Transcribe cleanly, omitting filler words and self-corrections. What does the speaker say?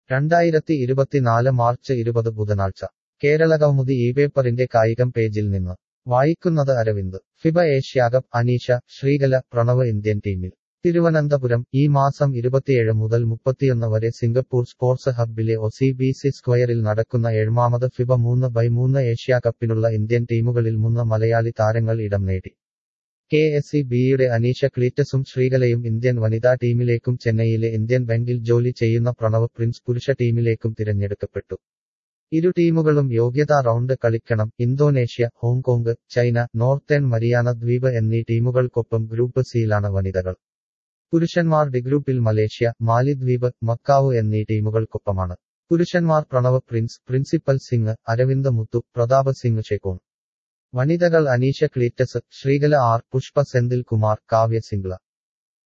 2024 March 20 ബുധനാഴ്ച കേരളകൗമുദി ഇപേപ്പറിന്റെ കായികം പേജിൽ നിന്ന് വായിക്കുന്നത് Aravind FIBA Asia Cup Aneesha Sreekala Pranav Indian ടീമിൽ തിരുവനന്തപുരം ഈ മാസം 27 മുതൽ 31 വരെ സിംഗപ്പൂർ സ്പോർട്സ് ഹബ്ബിലെ OCBC സ്ക്വയറിൽ നടക്കുന്ന 7ാമത് ഫിബ 3x3 ഏഷ്യാകപ്പിനുള്ള ഇന്ത്യൻ ടീമുകളിൽ 3 മലയാളി താരങ്ങൾ ഇടം നേടി. KSEBയുടെ അനീഷ ക്ലീറ്റസും ശ്രീകലയും ഇന്ത്യൻ വനിതാ ടീമിലേക്കും ചെന്നൈയിലെ ഇന്ത്യൻ ബാങ്കിൽ ജോലി ചെയ്യുന്ന പ്രണവ് പ്രിൻസ് പുരുഷ ടീമിലേക്കും തിരഞ്ഞെടുക്കപ്പെട്ടു. ഇരു ടീമുകളും യോഗ്യതാ റൗണ്ട് കളിക്കണം. Indonesia, Hong Kong, China, Northern Mariana ദ്വീപ് എന്നീ ടീമുകൾക്കൊപ്പം ഗ്രൂപ്പ് സിയിലാണ് വനിതകൾ. പുരുഷന്മാർ ഡി ഗ്രൂപ്പിൽ മലേഷ്യ, മാലിദ്വീപ്, മക്കാവു എന്നീ ടീമുകൾക്കൊപ്പമാണ്. പുരുഷന്മാർ പ്രണവ് പ്രിൻസ്, പ്രിൻസിപ്പൽ സിംഗ്, അരവിന്ദ് മുത്തു, പ്രതാപ് സിംഗ് ഷെക്കോൺ. വനിതകൾ അനീഷ ക്ലീറ്റസ്, ശ്രീകല ആർ, പുഷ്പ സെന്തിൽ കുമാർ, കാവ്യ സിംഗ്ല.